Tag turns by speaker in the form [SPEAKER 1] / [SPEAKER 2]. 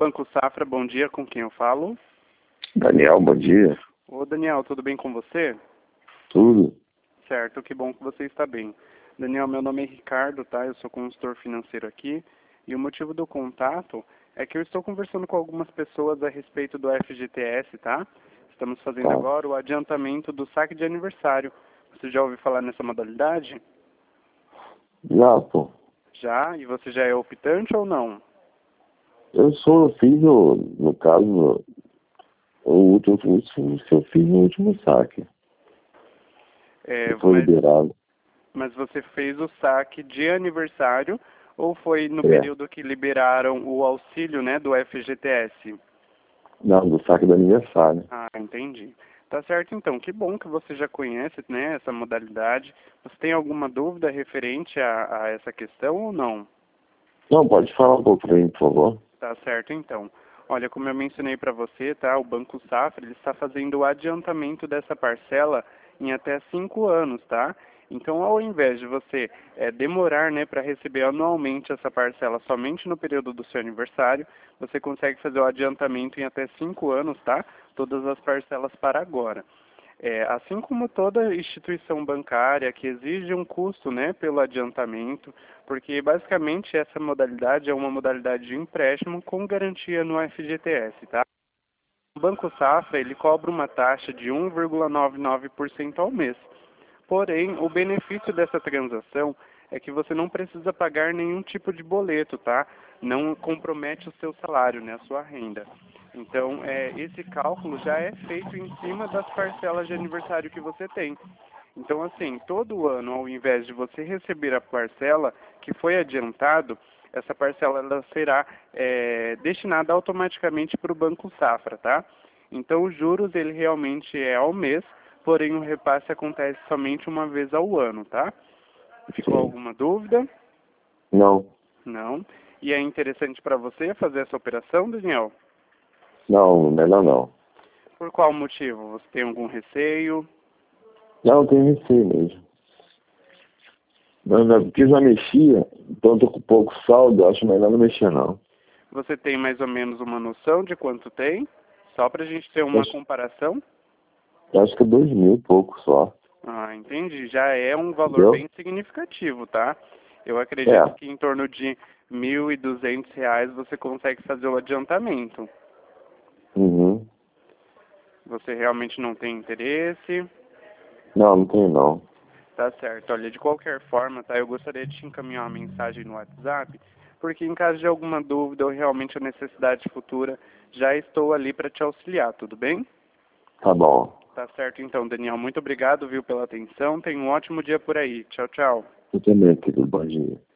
[SPEAKER 1] Banco Safra, bom dia, com quem eu falo?
[SPEAKER 2] Daniel, bom dia.
[SPEAKER 1] Ô Daniel, tudo bem com você?
[SPEAKER 2] Tudo?
[SPEAKER 1] Certo, que bom que você está bem. Daniel, meu nome é Ricardo, tá? Eu sou consultor financeiro aqui e o motivo do contato é que eu estou conversando com algumas pessoas a respeito do FGTS, tá? Estamos fazendo
[SPEAKER 2] Tá.
[SPEAKER 1] agora o adiantamento do saque de aniversário. Você já ouviu falar nessa modalidade?
[SPEAKER 2] Já, pô.
[SPEAKER 1] Já? E você já é optante ou não?
[SPEAKER 2] Eu fiz no caso, o último, eu fiz no último saque, que
[SPEAKER 1] É,
[SPEAKER 2] foi liberado.
[SPEAKER 1] mas você fez o saque de aniversário ou foi no
[SPEAKER 2] É.
[SPEAKER 1] período que liberaram o auxílio, né, do FGTS?
[SPEAKER 2] Não, do saque do aniversário.
[SPEAKER 1] Ah, entendi. Tá certo então. Que bom que você já conhece, né, essa modalidade. Você tem alguma dúvida referente a essa questão ou não?
[SPEAKER 2] Não, pode falar um pouco pra mim, por favor?
[SPEAKER 1] Tá certo então. Olha, como eu mencionei para você, tá, o Banco Safra ele está fazendo o adiantamento dessa parcela em até 5 anos, tá? Então, ao invés de você demorar, né, para receber anualmente essa parcela somente no período do seu aniversário, você consegue fazer o adiantamento em até 5 anos, tá? Todas as parcelas para agora. Assim como toda instituição bancária que exige um custo, né, pelo adiantamento, porque basicamente essa modalidade é uma modalidade de empréstimo com garantia no FGTS, tá? O Banco Safra, ele cobra uma taxa de 1,99% ao mês. Porém, o benefício dessa transação é que você não precisa pagar nenhum tipo de boleto, tá? Não compromete o seu salário, né, a sua renda. Então, esse cálculo já é feito em cima das parcelas de aniversário que você tem. Então, assim, todo ano, ao invés de você receber a parcela que foi adiantado, essa parcela ela será destinada automaticamente para o Banco Safra, tá? Então, os juros, ele realmente é ao mês, porém o repasse acontece somente uma vez ao ano, tá? Ficou
[SPEAKER 2] Sim.
[SPEAKER 1] alguma dúvida?
[SPEAKER 2] Não.
[SPEAKER 1] Não. E é interessante para você fazer essa operação, Daniel?
[SPEAKER 2] Não, melhor não.
[SPEAKER 1] Por qual motivo? Você tem algum receio?
[SPEAKER 2] Não, tem receio mesmo. Não, porque já mexia, então tô com pouco saldo, acho melhor não mexer não.
[SPEAKER 1] Você tem mais ou menos uma noção de quanto tem? Só para a gente ter uma comparação?
[SPEAKER 2] Acho que é 2.000 e pouco só.
[SPEAKER 1] Ah, entendi. Já é um valor
[SPEAKER 2] Entendeu?
[SPEAKER 1] bem significativo, tá? Eu acredito
[SPEAKER 2] É.
[SPEAKER 1] que em torno de R$ 1.200 você consegue fazer o adiantamento.
[SPEAKER 2] Uhum.
[SPEAKER 1] Você realmente não tem interesse?
[SPEAKER 2] Não, não tem não.
[SPEAKER 1] Tá certo. Olha, de qualquer forma, tá? Eu gostaria de te encaminhar uma mensagem no WhatsApp, porque em caso de alguma dúvida ou realmente a necessidade futura, já estou ali para te auxiliar, tudo bem?
[SPEAKER 2] Tá bom.
[SPEAKER 1] Tá certo então, Daniel. Muito obrigado, viu, pela atenção. Tenha um ótimo dia por aí. Tchau, tchau.
[SPEAKER 2] Eu também, querido. Bom dia.